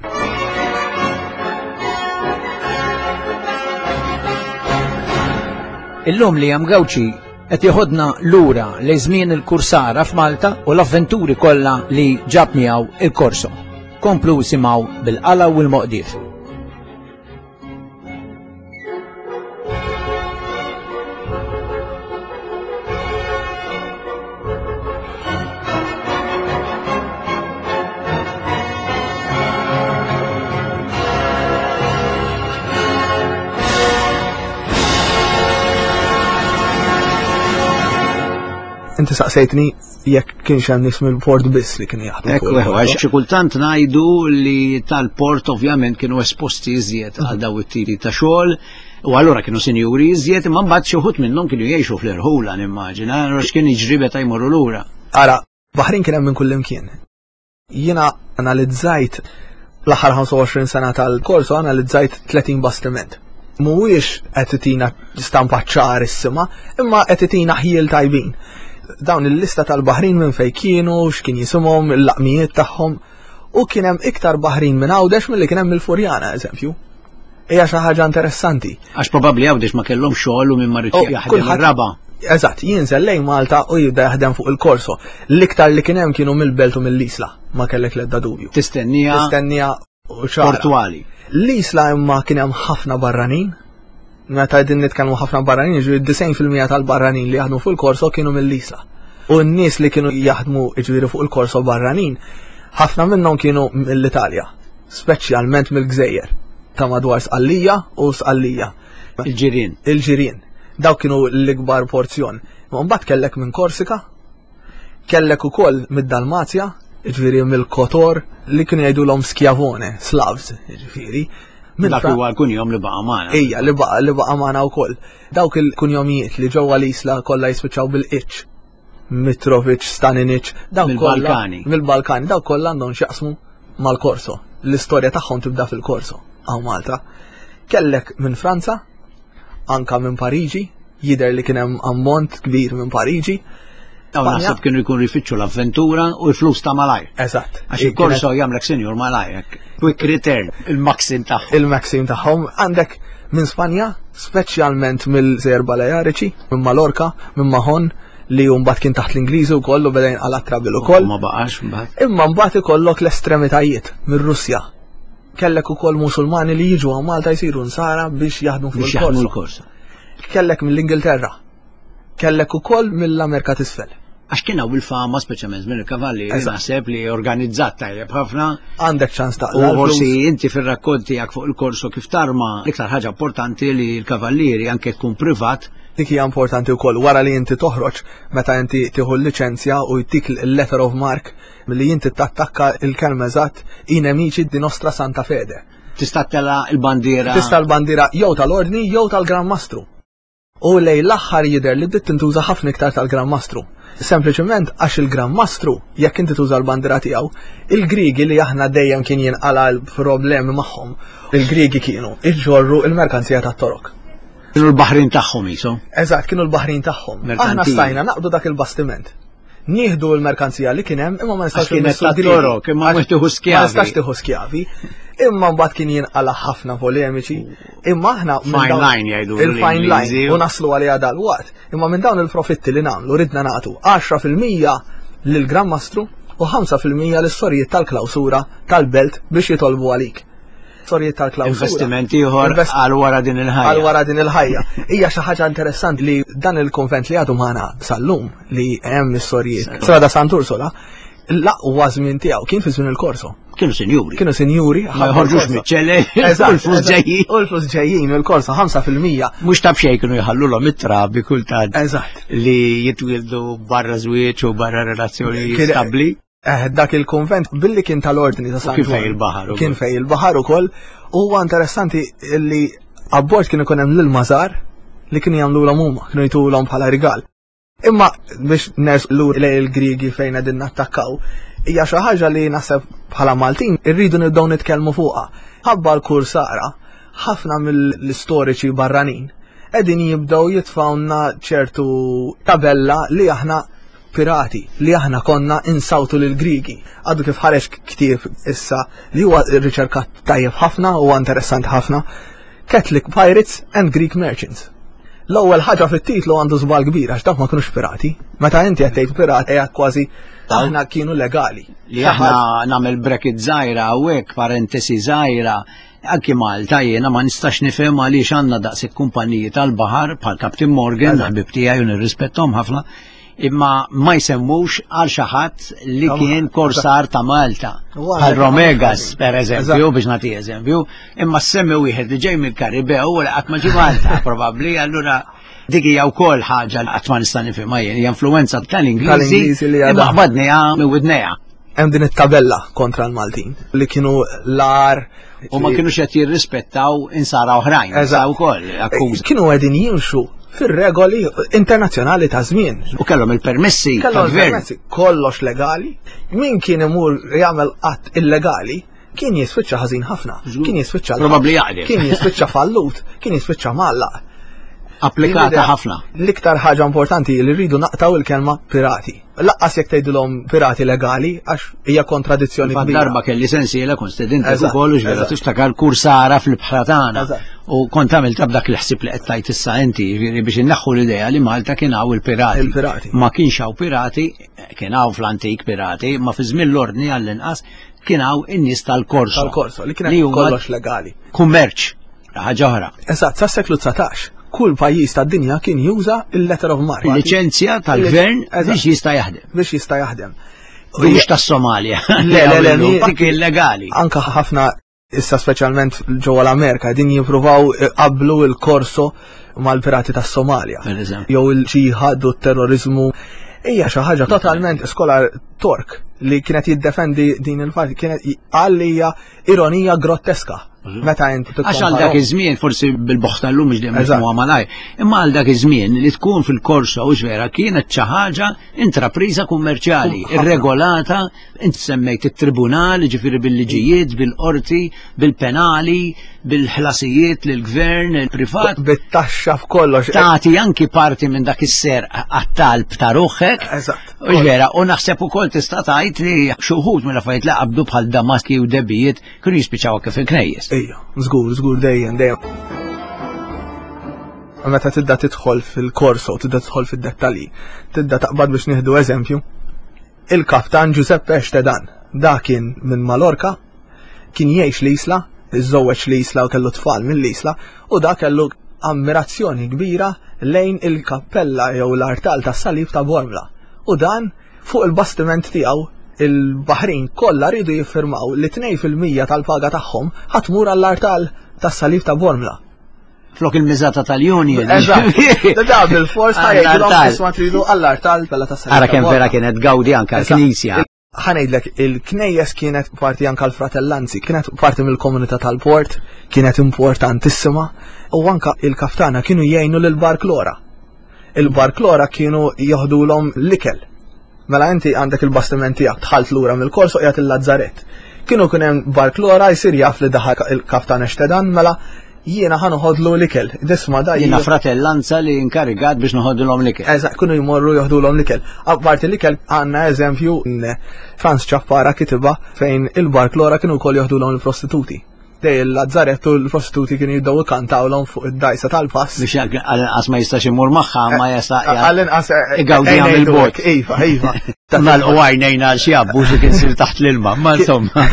Illum li hemm Gawċi qed jieħodna lura li żmien il-kursara f'Malta u l-avventuri kollha li ġab miegħu il-korso. Komplu simgħu bil-qala u l-Moqdief. inti saqsejtni jekk kienx hemm nies mill-port biss li kien jaħdmu. Ekku, għax xi kultant ngħidu li tal-port ovvjament kienu esposti iżjed għal daw it-tiri ta' xogħol, u allura kienu sinjuri iżjed, imma mbagħad xi wħud minnhom kienu jgħixu fl-irħula nimmaġina, għax kien jiġri meta jmorru lura. Ara, Baħrin kien hemm minn kull imkien. Jiena analizzajt l-aħħar 25 sena tal-korso, analizzajt 30 bastiment. Mhuwiex qed itina stampa ċarissima, imma qed itina ħjiel tajbin. Dawn il-lista tal-Baħrin minn fejn kienu, x'kien jisimhom, il-laqmijiet tagħhom, u kien hemm iktar Baħrin minn Għawdex milli kien hemm il-Furjana eżempju. Hija xi ħaġa interessanti. Għax probabbli Għawdex ma kellhom xogħol u minn ma rridx jaħdem ir-raba. Eżatt, jinżel lejn Malta u jibda jaħdem fuq il-korso. L-iktar li kien hemm kienu mill-Belt u mill-Isla, ma kellek l-ebda dubju. Tistennija u ċara. Portwali. L-Isla imma kien hemm ħafna barranin. Meta qegħdin nitkellmu ħafna barranin, jiġri 90% tal-barranin li jaħdmu fuq il-korso kienu mill-Isla. U n-nies li kienu jaħdmu jiġri fuq il-korso barranin, ħafna minnhom kienu mill-Italja, speċjalment mill-Gżejjer ta' madwar Sqallija u Sqallija. Il-ġirien. Il-ġirien. Dawk kienu l-ikbar porzjon. Mbagħad kellek minn Korsika, kellek ukoll mid-Dalmazja, jiġifieri mill-Kotor li kienu jgħidulhom Skjavone, Slavs, jiġifieri. Dak huwa l-kunjom li baqa' magħna. Ejja, li baqa' magħna wkoll. Dawk il-kunjomijiet li ġewwa l-Isla kollha jispiċċaw bil-Iċ, Mitrovic, Staninic, dawk kollha mill-Balkani, dawk kollha għandhom x'jaqsmu mal-Korso. L-istorja tagħhom tibda fil-Korso għaw Malta. Kellek minn Franza, anka minn Pariġi, jidher li kien hemm ammont kbir minn Pariġi. Naħseb kienu jkunu rifittxu l-avventura u l-flus ta' malajr. Eżatt. Għax il-korso jagħmlek senjur malajr. Quick return, il-maxim tagħhom. Il-maxim tagħhom għandek minn Spanja, speċjalment mill-Żer Baleariċi, minn Malorka, minn Mahon, li mbagħad kien taħt l-Ingliżi wkoll u beda jinqala trabil ukoll. Ma baqax mbagħad. Imma mbagħad ikollok l-estremitajiet mir-Russja. Kellek ukoll Musulmani li jiġu għal Malta jsiru nsara biex jaħdmu fuq il-korso. Kellek mill-Ingilterra. Kellek ukoll mill-Amerika t'isfel. Għax kien hawn il-fama speċjalment mill-kavalli, naħseb li organizzat tajjeb ħafna. Għandek ċans taqla. U forsi inti fir-rakkont tiegħek fuq il-korso kif tarma l-iktar ħaġa importanti li l-kavallieri anke tkun privat. Dik hija importanti wkoll wara li inti toħroġ meta inti tieħu l-liċenzja u jtik il-letter of mark milli inti tattakka il-kelma eżatt in amici di nostra Santa Fede. Tista' tella l-bandiera. Tista' l-bandiera jew tal-Ordni jew tal-Gran Mastru. U lej l-aħħar jidher li bdiet tintuża ħafna iktar tal-Gran Mastru. Sempliċement għax il-Gran Mastru jekk inti tuża l-bandiera tiegħu, il-Griegi li aħna dejjem kien jinqala l-problemi magħhom. Il-Griegi kienu iġġorru il-merkanzija tat-torok. Kienu l-Baħrin tagħhom iso. Eżatt, kienu l-Baħrin tagħhom. Aħna stajna naqdu dak il-bastiment. Nieħdu l-merkanzija li kien hemm imma ma nistax nimessu d-torok, imma ma tieħu skjavi. Ma nistax tieħu skjavi. Imma mbagħad kien jinqala ħafna polemiċi. Imma aħna fine line jgħidu il-fine line u naslu għaliha dal-waqt. Imma minn dawn il-profitti li nagħmlu ridna nagħtu 10% lill-Gran Mastru u 5% lis-sorijiet tal-klawsura tal-belt biex jitolbu għalik. Sorijiet tal-klawsura. Investimenti ieħor għal wara din il-ħajja. Għal wara din il-ħajja. Hija xi ħaġa interessanti li dan il-konvent li għadu magħna sal-lum li hemm is-sorijiet. Strada Sant'Ursola, l-aqwa żmien tiegħu kien fi żmien il-korso. Kienu sinjuri. Kienu sinjuri. Ma jħorġux miċ-ċele. U l-flus ġejjin. U l-flus ġejjin, u l-korso 5%. Mhux tab xejn kienu jħallulhom it-trabi kultant. Eżatt. Li jitwildu barra żwieġ u barra relazzjoni stabbli. Dak il-konvent billi kien tal-Ordni ta' San Kien fej il-baħar. Kien fej il-baħar ukoll. Huwa interessanti li abbord kien ikun hemm lil-mażar li kienu jagħmluhom huma, kienu jtulhom bħala rigal. Imma biex ners lur lej il-Griegi fejn qegħdin nattakkaw, hija xi ħaġa li naħseb bħala Maltin irridu nibdew nitkellmu fuqha. Ħabba l-kursara ħafna mill-istoriċi barranin qegħdin jibdew jitfawna ċertu tabella li aħna pirati li aħna konna insawtu lil Griegi. Għadu kif ħareġ ktieb issa li huwa riċerkat tajjeb ħafna u interessanti ħafna. Catholic Pirates and Greek Merchants. L-ewwel ħaġa fit-titlu għandu żball kbir għax dak ma kinux pirati. Meta inti qed tgħid pirati hija kważi aħna kienu legali. Li aħna nagħmel bracket żgħira hawnhekk parentesi żgħira. Anki Malta jiena ma nistax nifhem għaliex għandna daqshekk kumpaniji tal-baħar bħal Captain Morgan, ħbib tiegħi u nirrispetthom ħafna. imma ma jsemmux għal xi ħadd li kien korsar ta' Malta. Għal Romegas, per eżempju, biex nagħti eżempju, imma semmi wieħed li ġej mill-Karibew u qatt ma ġie Malta, probabbli, allura dik hija wkoll ħaġa li qatt ma nista' nifhimha jien, hija influwenza tal-Ingliżi imma qbadniha miwidnejha. Hemm din it-tabella kontra l-Maltin li kienu l-ar u ma kienux qed jirrispettaw insara oħrajn, wkoll akkuża. Kienu qegħdin jimxu fir-regoli internazzjonali ta' żmien. U kellhom il-permessi tal-gvern. Kollox legali. Min kien imur jagħmel qatt illegali kien jisfittxa ħażin ħafna. Kien jisfittxa probabbli jaqdem. Kien jisfittxa fallut, kien jisfittxa mallaq. Applikata ħafna. L-iktar ħaġa importanti li rridu naqtaw il-kelma pirati. Laqqas jekk tgħidulhom pirati legali għax hija kontradizzjoni kbira. Darba kelli sensiela kont studenti ukoll u ġvera tixtakar kursara fil-bħra tagħna. U kont għamil tabdak l-ħsib li qed tajt issa inti biex inneħħu l-idea li Malta kien hawn il-pirati. Ma kienx hawn pirati, kien hawn fl-antik pirati, ma fi żmien l-ordni għall-inqas kien hawn in-nies tal-korso. Tal-korso li kien kollox legali. Kummerċ, ħaġa oħra. Eżatt, sas-seklu 19. Kull pajjiż tad-dinja kien juża il-letter of marque. Il-liċenzja tal-gvern biex jista' jaħdem. Biex jista' jaħdem. Mhux tas-Somalja. Le, dik illegali. Anka ħafna issa speċjalment ġewwa l-Amerika din jippruvaw qablu l-korso mal-pirati tas-Somalja. Jew il-ġihad u t-terrorizmu. Hija xi ħaġa totalment skolar Tork li kienet jiddefendi din il-parti kienet qal hija ironija grotteska. Meta għax għal dak iż-żmien forsi bil-boħta llum mhux dejjem nismuha malaj, imma għal dak iż-żmien li tkun fil-korso u xvera kienet xi ħaġa intrapriża kummerċjali, irregolata, int semmejt it-tribunal, ġifieri bil-liġijiet, bil-qorti, bil-penali, bil-ħlasijiet lill-gvern, il-privat. Bit-taxxa f'kollox. Tagħti anki parti minn dak is-ser għat-talb ta' ruħek. U xvera, u naħseb ukoll tista' tgħid li xi wħud mill-affarijiet li qabdu bħal Damaski u Debijiet kienu jispiċċaw kif il-knejjes. Ejja, żgur dejjem. Meta tidda tidħol fil-korso, tidda tidħol fid-dettalji, tidda taqbad biex nieħdu eżempju. Il-kaptan Giuseppe Estedan, da kien minn Malorka, kien jgħix l-isla, iżżewweġ l-isla u kellu tfal mill-isla, u da kellu ammirazzjoni kbira lejn il-kappella jew l-artal tas-salib ta' Bormla. U dan fuq il-bastiment tiegħu il-Baħrin kollha rridu jiffirmaw li 2% tal-paga tagħhom ħatmur għall-artal tas-salib ta' Bormla. Flok il-miżata tal-Union. Da bil-fors ħajjgħidulhom isma' tridu għall-artal tas-salib. Ara kemm vera kienet gawdi anke l-Knisja. Ħanejdlek il-Knejjes kienet parti anke l-Fratellanzi, kienet parti mill-komunità tal-port, kienet importantissima u anke il-kaftana kienu jgħinu lill-Barklora. Il-Barklora kienu joħdulhom l-ikel. Mela inti għandek il-bastiment tiegħek tħalt lura mill-korso qiegħed il-Lazzaret. Kienu kien hemm Barklora jsir jaf li daħal il-Kaftan Estedan mela jiena ħanoħodlu l-ikel. Disma' da jiena fratellanza li inkarigat biex noħodulhom l-ikel. Eżatt, kienu jmorru joħdulhom l-ikel. Apparti l-ikel għandna eżempju Franz Ċappara kitiba fejn il-Barklora kienu wkoll joħdulhom il-prostituti. Dej il-Lazzaret u l-prostituti kienu jibdew ikantawlhom fuq id-dajsa tal-pass. Biex għal-inqas ma jistax imur magħha ma jista' għal-inqas igawdija mill-bot. Iva. Nagħlqu għajnejna għal xi abbu xi kien sir taħt l-ilma, ma insomma.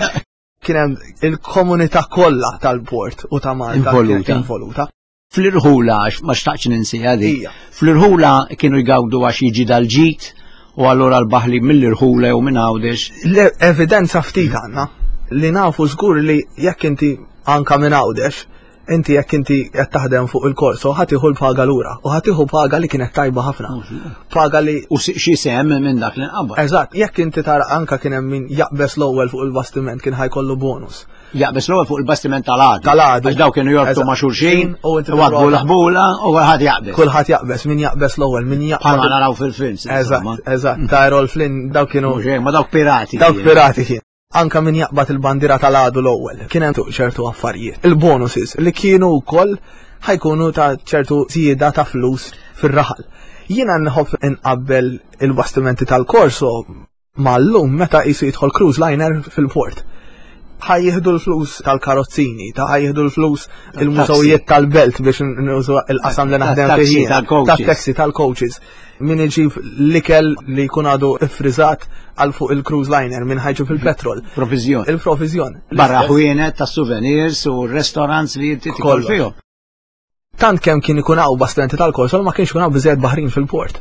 Kien hemm il-komunità kollha tal-port u ta' Malta involuta. Fl-irħula ma xtaqx ninsija dik. Fl-irħula kienu jgawdu għax jiġi dal-ġid u allura l-baħli mill-irħula jew minn Għawdex. L-evidenza ftit għandna li nafu żgur li jekk inti anka minn Għawdex, inti jekk inti qed taħdem fuq il-korso ħatiħu l-paga lura u ħatiħu paga li kienet tajba ħafna. Paga li u xi sehem minn dak li nqabbad. Eżatt, jekk inti tara anka kien hemm min jaqbes l-ewwel fuq il-bastiment kien ħajkollu bonus. Jaqbes l-ewwel fuq il-bastiment tal-għadu. Tal-għadu. Għax daw kienu jorbtu ma' xulxin u għadbu l-ħbula u kulħadd jaqbes. Kulħadd jaqbes, min jaqbes l-ewwel, min jaqbes. Bħalma naraw fil-films. Eżatt, ta' Errol Flynn daw kienu. Ma dawk pirati. Dawk pirati kien. Anka min jaqbad il-bandira tal-għadu l-ewwel, kien hemm ċertu affarijiet. Il-bonuses li kienu wkoll ħajkunu ta' ċertu żieda ta' flus fir-raħal. Jiena nħobb inqabbel il-bastimenti tal-korso mal-lum meta qisu jidħol cruise liner fil-port. ħajjieħdu l-flus tal-karozzini, ħajjieħdu l-flus il-mużawijiet tal-belt biex nużu il-qasam li naħdem fih. Tat-taxi tal-coaches. Min iġib l-ikel li jkun għadu ifriżat għal fuq il-cruise liner minn ħajġu fil-petrol. Provizjon. Il-provizjon. Barra ħwienet ta' souvenirs u restaurants li tikol fihom. Tant kemm kien ikun hawn bastimenti tal-korso ma kienx ikun hawn biżejjed baħrin fil-port.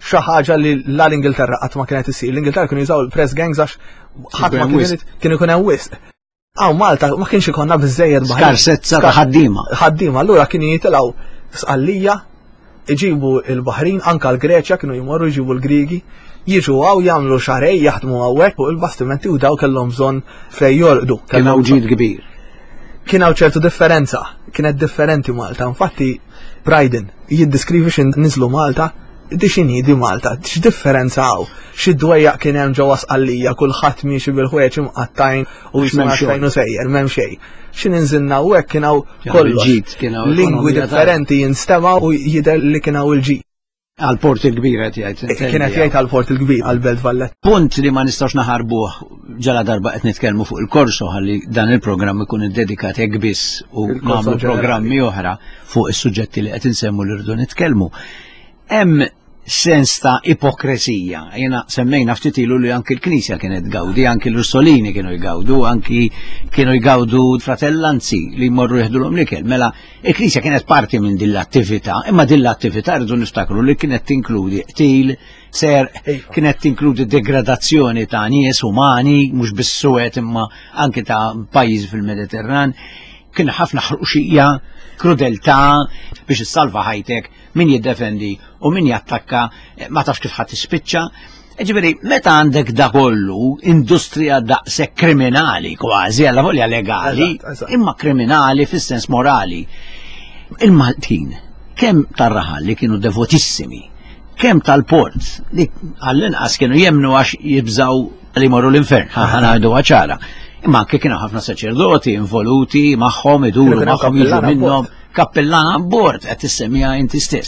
xi ħaġa li l-Ingilterra qatt ma kienet isir. L-Ingilterra kienu jużaw il-press gangs għax ħadd ma kienu jkun hemm wisq. Malta ma kienx ikonna biżejjed baħar. Skarsezza ta' ħaddiema. Ħaddiema, allura kienu jitilgħu sqallija, iġibu il-Baħrin, anka l-Greċja kienu jmorru jġibu l-Griegi, jiġu għaw jagħmlu xarej jaħdmu għawek fuq il-bastimenti u daw kellhom bżonn fej jorqdu. Kienu ġid kbir. Kien hawn ċertu differenza, kienet differenti Malta. Infatti Bryden jiddeskrivi x'in niżlu Malta, x'inhi di Malta, x'differenza hawn, x'idwejjaq kien hemm ġewwa sqallija, kulħadd miexi bil-ħwieġ imqattajn u jisma' fejn sejjer, m'hemm xejn. X'inżilna hekk kien hawn kollox. Lingwi differenti jinstema' u jidher li kien hawn il-ġid. Għal-port il-kbir qed jgħid. Kienet jgħid għal-port il-kbir, għal-Belt Valletta. Punt li ma nistgħux naħarbuh ġala darba qed nitkellmu fuq il-korso ħalli dan il-programm ikun iddedikat hekk biss u nagħmlu programmi oħra fuq is-suġġetti li qed insemmu li rridu nitkellmu. Hemm sens ta' ipokresija. Jena semmejna ftit ilu li anki l-Knisja kienet gawdi, anki l-Russolini kienu jgawdu, anki kienu jgawdu fratellanzi li jmorru jieħdulhom l-ikel. Mela, il-Knisja kienet parti minn din l-attività, imma din l-attività rridu niftakru li kienet tinkludi qtil, kienet tinkludi degradazzjoni ta' nies umani, mhux bis-Suwed imma anki ta' pajjiżi fil-Mediterran. Kien ħafna ħruqxija, krudeltà biex issalva ħajtek, min jiddefendi u min jattakka ma tafx kif ħadd tispiċċa. Ġifieri, meta għandek da kollu industrija daqshekk kriminali kważi alla volja legali, imma kriminali fis-sens morali. Il-Maltin kemm tar-raħal li kienu devotissimi, kemm tal-port li għall-inqas kienu jemnu għax jibżaw li morru l-infern, ħanajdu ċara. Imma anke kienu ħafna saċerdoti involuti magħhom iduru magħhom jiġu minnhom kappellana abbord qed tissemmija inti stess.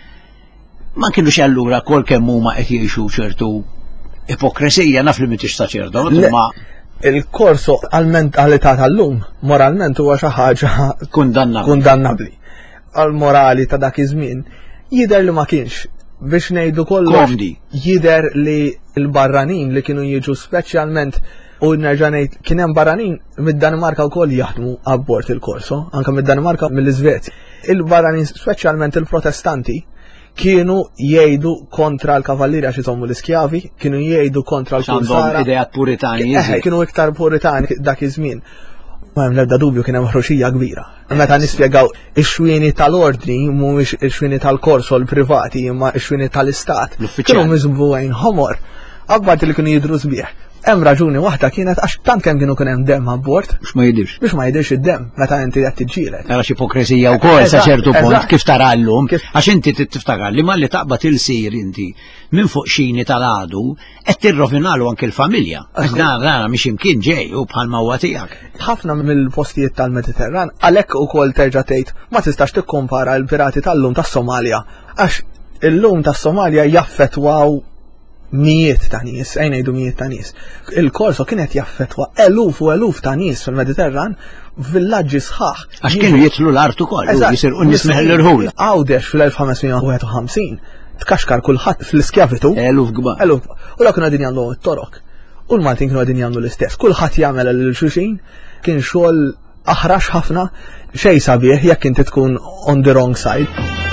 Ma kienux allura kol kemm huma qed jgħixu ċertu ipokresija naf li mintix saċerdot imma il-korso għall-mentalità tal-lum moralment huwa xi ħaġa kundannabbli. Għall-morali ta' dak iż-żmien jidher li ma kienx biex ngħidu kollox jidher li l-barranin li kienu jiġu speċjalment u nerġa' ngħid kien hemm barranin mid-Danimarka wkoll jaħdmu abbord il-korso, anke mid-Danimarka mill-Iżvezja. Il-barranin speċjalment il-protestanti kienu jgħidu kontra l-kavallieri għax iżommu l-iskjavi, kienu jgħidu kontra l-kursara. Idejat puritani. Kienu iktar puritani dak iż-żmien. Ma hemm l-ebda dubju kien hemm ħruxija kbira. Meta nispjegaw ix-xwieni tal-ordni mhumiex ix-xwieni tal-korso l-privati imma x-xwieni tal-istat. Kienu miżbuwejn ħomor. Abbad li kienu jidru sbieħ. Hemm raġuni waħda kienet għax tant kemm kienu kien hemm demm abbord. Biex ma jidirx. Biex ma jidirx id-demm meta inti qed tiġġieled. Ara xi ipokresija wkoll sa ċertu punt kif tara llum għax inti tiftakar li malli taqbad il-sir inti minn fuq xini tal-għadu qed tirrovinalu anke l-familja. Dan mhix imkien ġej u bħalma huwa tiegħek. Ħafna mill-postijiet tal-Mediterran għalhekk ukoll terġa' tgħid ma tistax tikkompara l-pirati tal-lum tas-Somalja għax il-lum tas-Somalja jaffettwaw mijiet ta' nies, ngħidu mijiet ta' nies. Il-korso kienet jaffettwa eluf u eluf ta' nies fil-Mediterran villaġġi sħaħ. Għax kienu jitlu l-art ukoll, jisirqu nies meħel-irħula. Għawdex fil-1551 tkaxkar kulħadd fl-iskjavitu. Eluf kbar. Eluf. U dak kienu qegħdin jagħmlu t-torok. U l-Maltin kienu qegħdin jagħmlu l-istess. Kulħadd jagħmel lil-xulxin, kien xogħol aħrax ħafna, xejn sabiħ jekk inti tkun on the wrong side.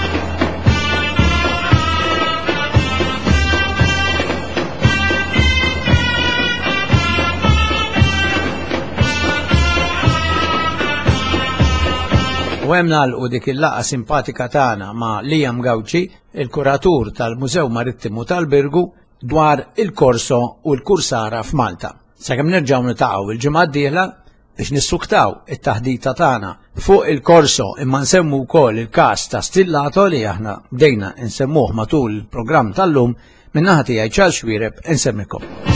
U hemm nagħlqu dik il-laqgħa simpatika tagħna ma' Liam Gawċi, il-kuratur tal-Mużew Marittimu tal-Birgu dwar il-korso u l-kursara f'Malta. Sakemm nerġgħu nitaqgħu il-ġimgħa d-dieħla biex nissuktaw it-taħdita tagħna fuq il-korso imma nsemmu wkoll il-każ ta' Stillato li aħna bdejna nsemmuh matul il-programm tal-lum min-naħa tiegħi Charles Xwiereb insemmikom.